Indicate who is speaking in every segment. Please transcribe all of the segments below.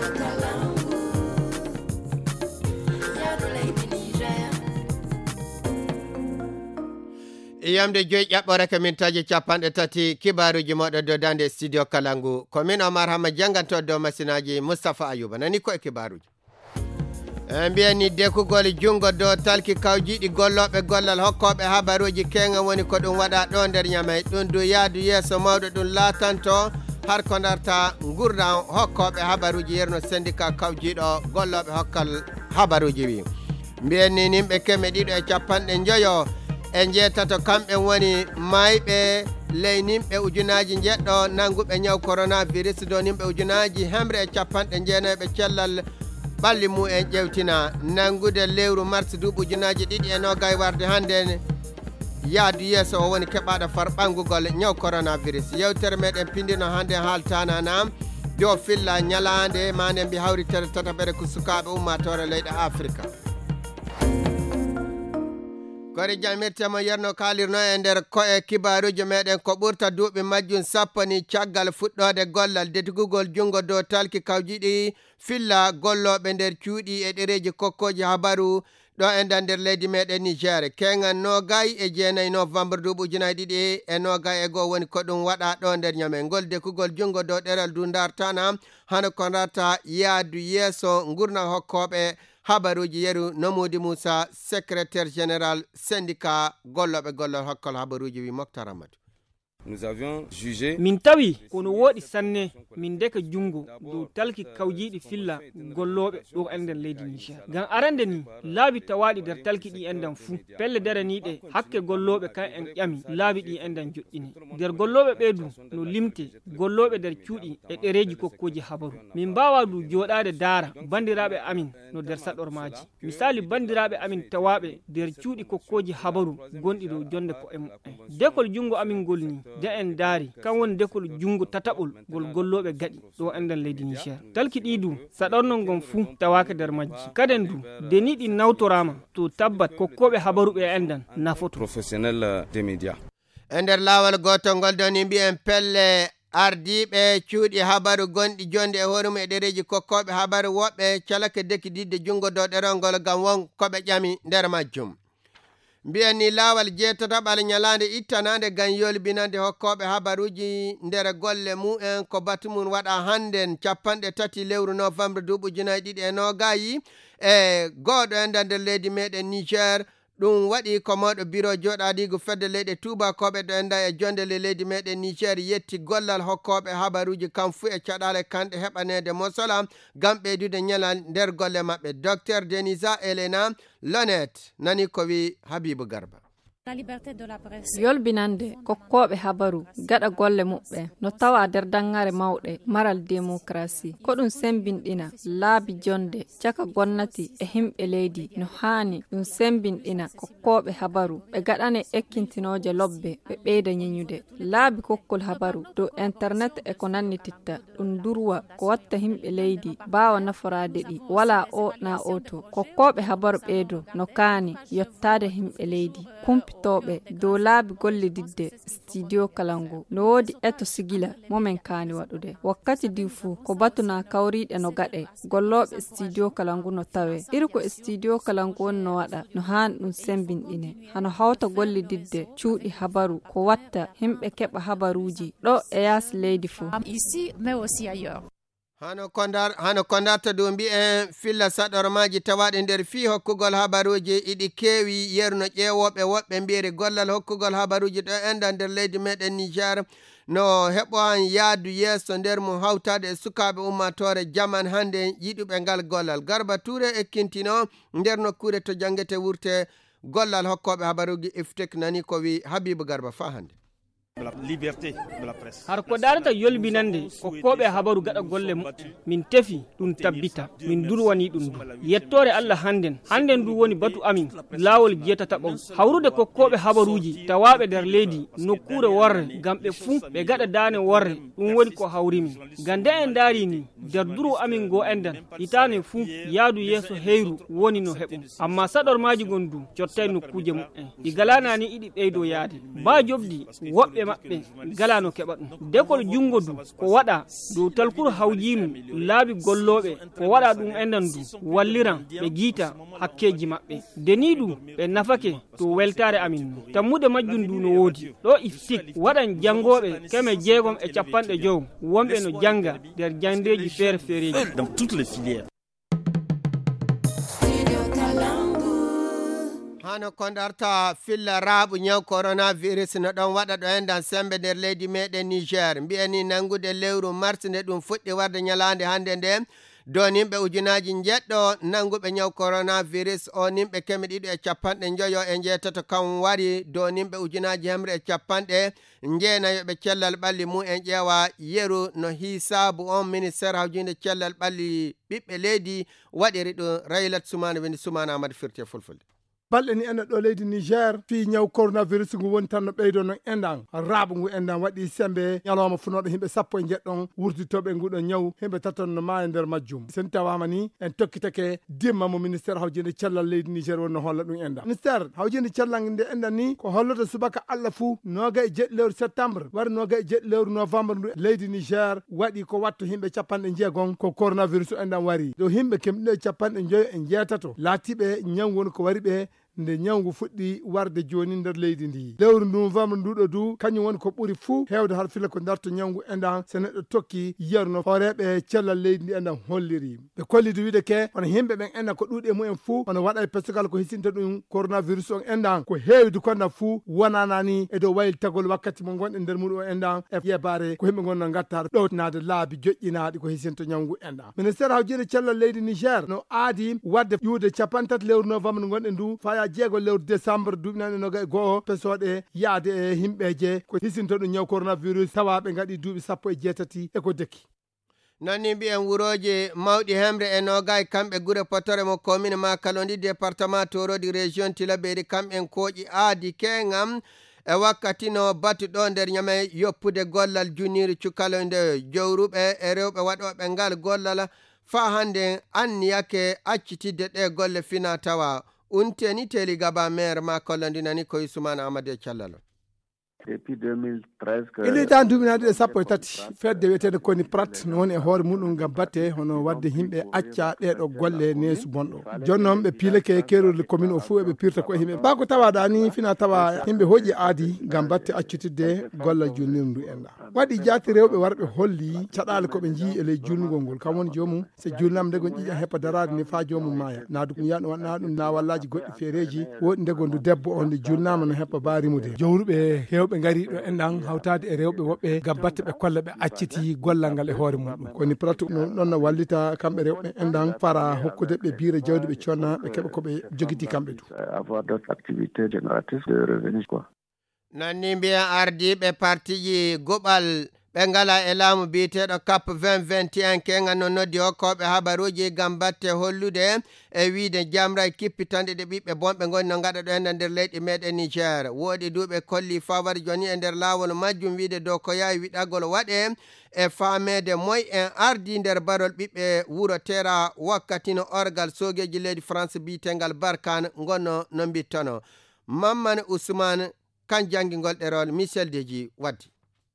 Speaker 1: Yamde joy ƴaɓɓore ka min taji capanɗe tati kibaruji moɗo do dande studio Kalangu ko min Omar Hama janganto do masinaji Moustapha Ayuba nani ko e kibaruji mbiyani dekugol jungo do talki kawjiɗi golloɓe gollal hokkoɓe habaruji kenga woni ko ɗum waɗa ɗo nder ñamay ɗum du yaadu yesso mawɗo ɗum latanto har ko darta gurdam hokkoɓe habaruji yerno syndicat kawjiɗo golloɓe hokkal habaruji wi mbiyani nimɓe keme ɗiɗo e capanɗe joyo e jeetato kamɓe woni mayɓe ley nimɓe ujunaji jeɗɗo nanguɓe ñaw coronavirus do nimɓe ujunaji hemre e capanɗe jeenayɓe cellal ɓalli mumen ƴewtina nangude lewru mars duuɓi ujunaji ɗiɗi e nogay warde hande yaadu yesso o woni keɓaɗo farɓangugol ñaw coronavirus yewtere meɗen pindino hande haaltananam do filla ñalande manen mbi hawritere tataɓere ko sukaɓe ummatore leyɗe Afrique kori jamirtemo yerno kalirno e nder koye kibaruji meɗen ko ɓurta duuɓi majjum sappani caggal fuɗɗode gollal detugugol jungo dow talki kawjiɗi filla golloɓe nder cuuɗi e ɗereji kokkoji habaru ɗo e nder leydi meɗen Niger kengan nogay e jeenayi novembre duuɓi ujunayi ɗiɗi e nogay e goo woni ko ɗum waɗa ɗo nder ñamen ngol dekugol jungo dow ɗeral du dartana hano ko rata yaadu yesso gurna hokkoɓe habaruji yeru Namudi Moussa secrétaire général syndicat golloɓe gollal hokkal habaruji wi Mokhtar Amadou.
Speaker 2: Nous avions jugé
Speaker 3: min tawi kono woɗi sanne min deka jungo dow talki kawjiɗi filla golloɓe ɗo ender leydi Niger ngam arande ni laabi tawaɗi nder talki ɗi endan fuu pelle daraniɗe hakke golloɓe kan en ƴami laabi ɗi endan joɗɗini nder golloɓe ɓeydu no limte golloɓe nder cuuɗi e ɗereji kokkoji habaru min mbawa du joɗade daara bandiraɓe amin no nder saɗormaji misali bandiraɓe amin tawaɓe nder cuuɗi kokkoji habaru gonɗi dow jonde ko en dekol jungo amin gol ni de en daari kan woni dekol jungo tataɓol gol golloɓe gaɗi ɗo endan leydi Niger talki ɗi du saɗornon gon fuu tawaka nder majji kaden du deni ɗi nawtorama to tabbat kokkoɓe habaru ɓe endan nafoto
Speaker 2: professionnel des médias
Speaker 1: e nder lawol gotol ngol doni mbiyen pelle ardiɓe cuuɗi habaru gonɗi jonde e hoore mum e ɗereji kokkoɓe habaru woɓɓe calake dekkididde jungo dow ɗerol ngol gam won koɓe ƴami nder majjum mbiyen ni laawal jeetataɓal ñalande ittanande gan yolbinande hokkoɓe habaruji nder golle mumen ko batu mum waɗa hannden capanɗe tati lewru novembre duuɓi ujunayi ɗiɗi e nogayi e gooɗo e nder leydi meɗen Niger ɗum waɗi ko mawɗo bureau joɗaɗigo fedde leyɗe tubakoɓe ɗo enda e jondele leydi meɗen Niger yetti gollal hokkoɓe habaruji kam fu e caɗale kanɗe heɓanede mosola gam ɓeydude ñalal nder golle maɓɓe docteur Denisa Elena Lonet nani ko wi Habibou Garba.
Speaker 4: yolbinande kokkoɓe habaru gaɗa golle muɓɓe no tawa nder dangare mawɗe maral démocratie ko ɗum sembinɗina laabi jonde caka gonnati e himɓe leydi no haani ɗum sembinɗina kokkoɓe habaru ɓe gaɗane ekkintinoje lobbe ɓe ɓeyda ñeñude laabi kokkol habaru dow internet e ko nannititta ɗum durwa ko watta himɓe leydi bawa naforade ɗi wala o na o to kokkoɓe habaru ɓeydo no kaani yottade himɓe leydi kumpitoɓe dow laabi gollididde studio Kalangu no woodi eto sigila momen kaani waɗude wakkati di fuu ko batuna kawriɗe no gaɗe golloɓe studio Kalangu no tawe iri ko studio Kalangu woni no waɗa no haani ɗum sembinɗine hano hawta gollididde cuuɗi habaru ko watta himɓe keɓa habaruji ɗo e yaasi leydi fuu
Speaker 5: ici mais aussi ailleurs.
Speaker 1: hano kondarta ɗum mbi'en filla saɗormaji tawaɗe nder fi hokkugol habaruji iɗi keewi yerno ƴeewoɓe woɓɓe mbiyeri gollal hokkugol habaruji ɗo enda nder leydi meɗen Niger no heɓohan yaadu yesso nder mum hawtade e sukaɓe ummatore jaman hande yiɗuɓe ngal gollal Garba Touré ekkintino nder nokkure to jangete wurte gollal hokkoɓe habaruji iftek nani ko wi Habibou Garba fa hande.
Speaker 6: La liberté de la presse.
Speaker 3: har ko darata yolbinande kokkoɓe habaru gaɗa golle min tefi ɗum tabbita min durwani ɗum du yettore Allah hannden du woni batu amin laawol jeetataɓol hawrude kokkoɓe habaruji tawaɓe nder leydi nokkure worre gam ɓe fuu ɓe gaɗa dane worre ɗum woni ko hawrimi gam nde en daari ni nder duro amin go endan hitane fuu yaadu yeeso heyru woni no heɓum amma saɗormaji gon du cottay nokkuje mumen ɗi galanani iɗi ɓeydo yaade ba jobdi woɓɓe himɓe maɓɓe galano keɓa ɗum dekol jungo du ko waɗa dow talkuru hawjinu laabi golloɓe ko waɗa ɗum endan du walliran ɓe giita hakkeji maɓɓe deni ɗum ɓe nafake to weltare amin tammude majjum du no woodi ɗo iftik waɗan jangoɓe keme 650 wonɓe no janga nder jandeji feere feereji
Speaker 6: dans toutes les filières.
Speaker 1: hano kondarta filla raaɓu ñaw coronavirus no ɗon waɗa ɗo endan sembe nder leydi meɗen Niger mbiyani nangude lewru mars nde ɗum fuɗɗi warde ñalande hande nde do nimɓe ujunaji jeɗɗo nanguɓe ñaw coronavirus o nimɓe 250 kam wari do nimɓe ujunaji 150 jeenayoɓe cellal ɓalli mumen ƴeewa yeru no hisabu on ministére hawjinde cellal ɓalli ɓiɓɓe leydi waɗiri ɗum Raylat Soumana windi Soumana Amadou Firté Fulfulde.
Speaker 7: balɗe ni ena ɗo leydi Niger fi ñaw coronavirus ngu woni tan no ɓeydo no endan raaɓu ngu endan waɗi sembe ñalawma funoɗo himɓe 10 wurditoɓe nguɗo ñaw himɓe taton no maayi nder majjum sen tawama ni en tokkitake dimma mo ministére hawjinde cellal leydi Niger wonno holla ɗum endan ministére hawjinde cellal nde endan ni ko holloto subaka Allah fuu 27 lewru septembre wari 27 lewru novembre ndu leydi Niger waɗi ko watto himɓe 60 ko coronavirus endan wari do himɓe kemɗe 57 laatiɓe ñaw woni ko wari ɓe nde ñawngu fuɗɗi warde joni nder leydi ndi lewru novembre nduɗo du kañum woni ko ɓuri fuu hewde har fila ko darto ñawngu endan so neɗɗo tokki yiyarno horeɓe cellal leydi ndi endan holliri ɓe kollidi wiide ke hono himɓe ɓen endan ko ɗuuɗi e mumen fuu hono waɗa e pestogal ko hisinta ɗum coronavirus on endan ko heewide konna fuu wonanani e dow wayli tagol wakkati mo gonɗe nder muɗum o endan e yebare ko himɓe gonno gatta ɗowtinade laabi joƴƴinaɗi ko hisinta ñawngu endan ministére hawjinde cellal leydi Niger no aadi wadde ƴuude 30 lewru novembre gonɗe ndu faya 6 lewru décembre duuɓi 20 pesoɗe yaade e himɓeje ko hisinto ɗum ñaw coronavirus tawa ɓe gaɗi duuɓi 18 e ko dekki
Speaker 1: nonni mbiyen wuroji mawɗi 120 kamɓe gure potore mo commune Makalondi département Torodi région Tilaberi kamɓen kooƴi aadi kengam e wakkati no batuɗo nder ñame yoppude gollal juniri cukaloynde jowruɓe e rewɓe waɗoɓe ngal gollal fa hande anniyake accitidde ɗe golle fina tawa unteni teli gaba maire Makalondi nani koye Soumana Amadou Callalo
Speaker 8: depuis 2013
Speaker 7: ili tan duɓinaɗi ɗe 13 fedde wiyetede koni prat no woni e hoore muɗum gam batte hono wadde himɓe acca ɗeɗo golle neesu bonɗo joni noon ɓe piilake keerol commune o fuu eɓe pirta koye himɓe bako tawaɗa ni fina tawa himɓe hooƴi aadi gam batte accutidde gollal julnir ndu enɗa waɗi jaati rewɓe warɓe holli caɗale koɓe jii e ley julnugol ngol kam woni jomum so julnam ndegon ƴiƴa heppa darade ni fa jomum maaya naadu ɗum yaɗo waɗna ɗum na wallaji goɗɗi feereji woɗi ndegondu debbo on nde julnama no heppa barimude jowruɓe hewɓe gari ɗo enɗan hawtade e rewɓe woɓɓe gam batte ɓe kolla ɓe acciti gollal ngal e hoore muɗum koni pratu ɗon no wallita kamɓe rewɓe enɗan fara hokkude ɓe biire jawdi ɓe conna ɓe keeɓa koɓe jogiti kamɓe du
Speaker 8: avoir d'autres activités génératrices de revenus quoi
Speaker 1: nanni mbiyen ardiɓe partiji goɓal ɓe ngala e laamu biyeteɗo CAP 2021 kenga no noddi hokkoɓe habaruji gam batte hollude e wiide jamra e kippitande ɗe ɓiɓɓe bonɓe goni no gaɗa ɗo henna nder leyɗi meɗen Niger woodi duuɓe kolli fawari joni e nder lawol majjum wiide dow ko yawi wiɗagol waɗe e famede moy en ardi nder barol ɓiɓɓe wuro tera wakkati no orgal sogeji leydi France biyetengal Barkane gonno no bittono Mamadou Ousmane kan janggingol ɗerol Michel Deji waddi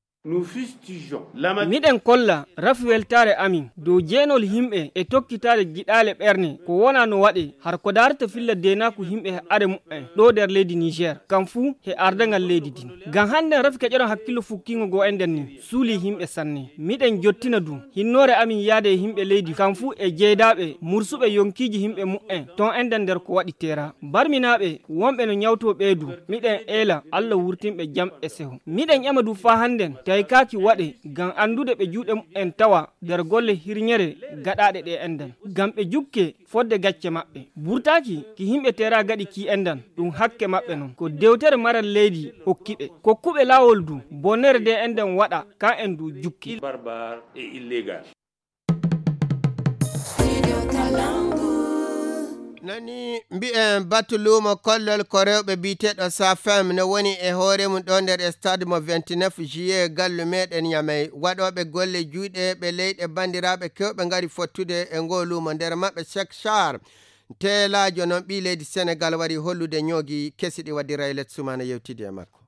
Speaker 3: miɗen kolla rafu weltare amin dow jeenol himɓe e tokkitare giɗale ɓerne ko wona no waɗe har ko darata filla denaku himɓe e are mu'en ɗo nder leydi Niger kam fuu he ardagal leydi din gam hande rafi keƴeɗon hakkillo fukkingo go enden ni suuli himɓe sanne miɗen jottina du hinnore amin yaade e himɓe leydi kam fuu e jeydaɓe mursuɓe yonkiji himɓe mu'en ton enden nder ko waɗi tera barminaɓe wonɓe no ñawto ɓeydu miɗen eela Allah wurtinɓe jam e seho miɗen ƴama du fa handen tawi kaki waɗe gam andude ɓe juuɗe en tawa nder golle hirñere gaɗaɗe ɗe enden gam ɓe jukke fodde gacce maɓɓe burtaki ki himɓe tera gaɗi ki endan ɗum hakke maɓɓe non ko dewtere maral leydi hokkiɓe kokkuɓe lawol du bonnere de enden waɗa ka en du jukki
Speaker 9: barbare et illégal.
Speaker 1: nani mbi'en batulumo kollol ko rewɓe biteɗo Safem no woni e hoore mum ɗo nder stade mo 29 juillet gallu meɗen Niamey waɗoɓe golle juuɗe ɓe leyɗe bandiraɓe kewɓe gari fottude e ngo lumo nder maɓɓe Cheikh Char telajo noon ɓi leydi Sénégal wari hollude ñoogi kesi ɗi waddi Raylet Soumana yewtide e makko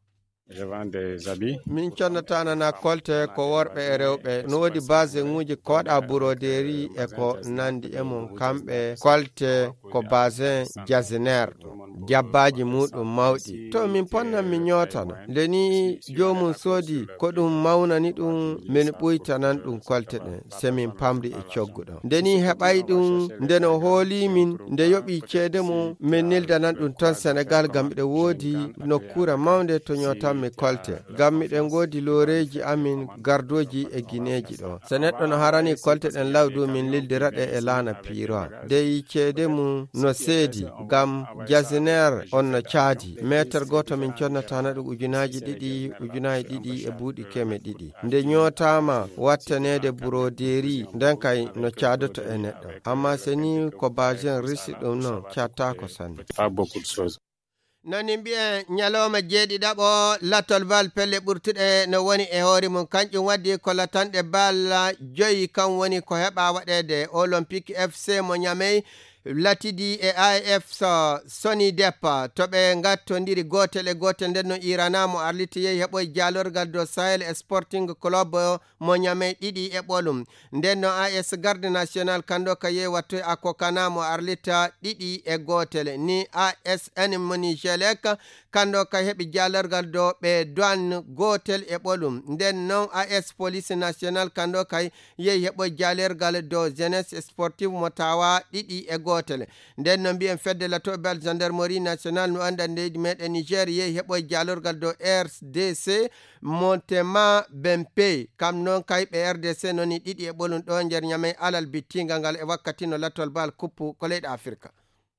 Speaker 1: min connatana kolte ko worɓe e rewɓe no wodi base nguji koɗa broderi e ko nandi e mum kamɓe kolte ko basin jasinaire jabbaji muɗum mawɗi to min ponnan mi ñotana ndeni jomum soodi ko ɗum mawnani ɗum min ɓuytanan ɗum kolte ɗen se min pamri e cogguɗo ndeni heɓay ɗum ndeno hooli min nde yoɓi ceede mum min nildanan ɗum ton Sénégal gam ɓe woodi nokkure mawde to ñotanmi kolte gam miɗen godi loreji amin gardoji e guineji ɗo so neɗɗo no harani kolte ɗen lawdu min lildiraɗe e laana piroa dey ceede mum no seedi gam jasinaire on no caadi métre goto min connatana ɗum ujunaji ɗiɗi e buuɗi keme ɗiɗi nde ñotama wattanede broderi nden kay no caadoto e neɗɗo amma seni ko basin risi ɗum noon cattako sanne noni mbiyen ñalawma jeeɗiɗaɓo latol bal pelle ɓurtuɗe no woni e hoore mum kanƴum waddi ko latanɗe bal 5 kan woni ko heɓa waɗede olympique fc mo ñamey latidi e AF soni deppa to ɓe gattodiri gotel e gotel nden no iranamo arliti yehi heɓoy jalorgal do Sahel Sporting Club mo ñamey 2 e ɓolum nden no AS Garde National kando ka yehi wattoy Akokanamo arlita 2 e gotel ni ASN moni Jelek kando ka heɓi jalorgal do ɓe douane gotel e ɓolum nden non AS Police National kando kay yehi heɓoy jalorgal do Jeunesse Sportive mo tawa 2 e gotel nden no mbiyen fedde lato bel gendarmerie national no anda leydi meɗen Niger yehi heɓoy jalorgal do RDC Montema Bempe kam non kay ɓe RDC noni 2 e ɓolum ɗo nder ñamay alal bittingal ngal e wakkati no latol bal kuppu ko leydi Afrika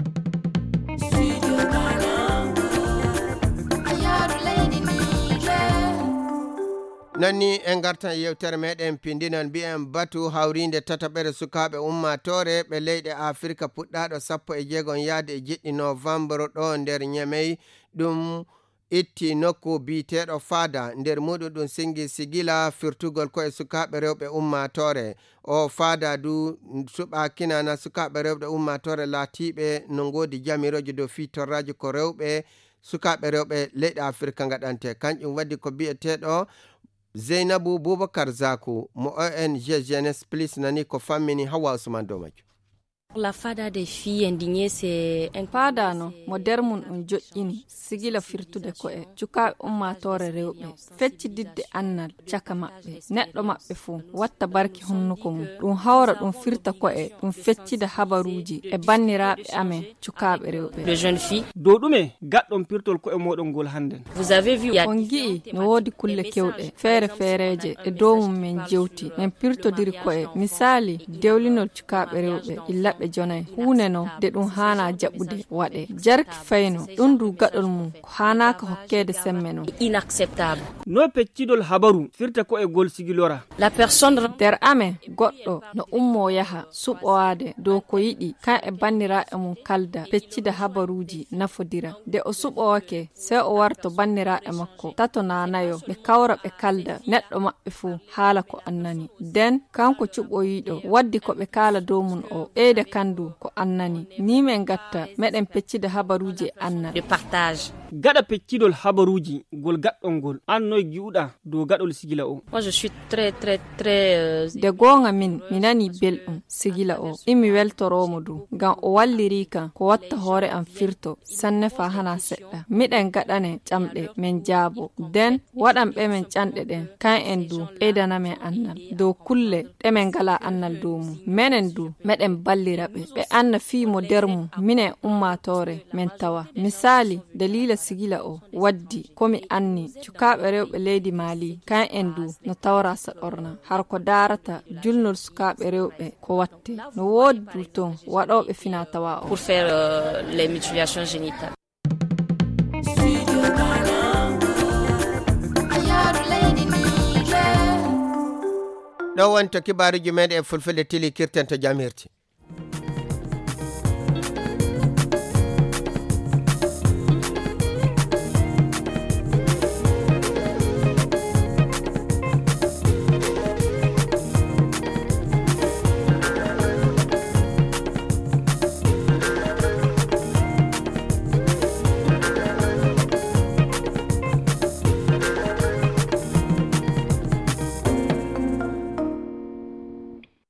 Speaker 1: nonni en gartan yewtere meɗen pindinon mbiyen batu hawrinde tataɓere sukaɓe ummatore ɓe leyɗe Afrika puɗɗaɗo 16 yaade e jeɗɗi novembre ɗo nder ñamey ɗum itti nokku biteɗo fada nder muɗum ɗum singi sigila firtugol ko e sukaɓe rewɓe ummatore o fada du suɓa kinana sukaɓe rewɓe ummatore laatiɓe no godi jamiroji dow fitorraji ko rewɓe sukaɓe rewɓe leyɗe Afrika gaɗante kanƴum waddi ko biyeteɗo Zeynabou Boubacar Zakou mo ONG Jeunesse Plus nani ko fammini Hawa Ousmane dow majum.
Speaker 10: La fada des filles indignées c'est un
Speaker 4: fada no mo der mum ɗum joƴƴini sigila firtude ko e cukaɓe ummatore rewɓe feccididde annal caka maɓɓe neɗɗo maɓɓe fuu watta barki honnuko mum ɗum hawra ɗum firta ko e ɗum feccida habaruji e banniraɓe amen cukaɓe rewɓe
Speaker 10: de jeunes filles
Speaker 3: dow ɗume gaɗɗon pirtol ko e moɗon ngol hannden
Speaker 10: vous avez vu
Speaker 4: on gi'i no woodi kulle kewɗe feere feereje e dow mum men jewti men pirtodiri ko e misali dewlinol cukaɓe rewɓe illaɓe jonay huneno de ɗum hana jaɓɓude waɗe jarki fayno ɗum du gaɗol mum ko hanaka hokkede semmeno
Speaker 10: inacceptable
Speaker 3: no peccidol habaru firta ko e gol sigilora
Speaker 10: la personne
Speaker 4: der amen goɗɗo no ummo yaha suɓowade dow ko yiɗi kan e banniraɓe mum kalda peccida habaruji nafodira de o suɓowake sey o warto banniraɓe makko tato nanayo ɓe kawra ɓe kalda neɗɗo maɓɓe fuu haala ko annani den kanko cuɓoyiɗo waddi ko ɓe kala dow mum o ɓeyda kandu ko annani ni men gatta meɗen peccida habaruji annal
Speaker 10: de partage
Speaker 3: gaɗa peccidol habaruji gol gaɗɗol ngol an noy gi'uɗa dow gaɗol sigila o
Speaker 10: moi je suis très
Speaker 4: de gonga min mi nani belɗum sigila o imi weltoromo du ngam o walliri kan ko watta hoore am firto sanne fa hana seɗɗa miɗen gaɗane ƴamɗe men jaabo den waɗan ɓe men ƴanɗe ɗen kan en du ɓeydana men annal dow kulle ɗemen ngala annal dow mum menen du meɗen ballira ɓe anna fiimo nder mum minen ummatore men tawa misali dalila sigila o waddi komi anni cukaɓe rewɓe leydi Mali kan en du no tawra saɗorna har ko darata julnol sukaɓe rewɓe ko watte no woodi du ton waɗoɓe fina tawa o
Speaker 10: pour faire les mutilations génitales
Speaker 1: ɗo wonto kibaruji meɗen e fulfulde tili kirten to jamirti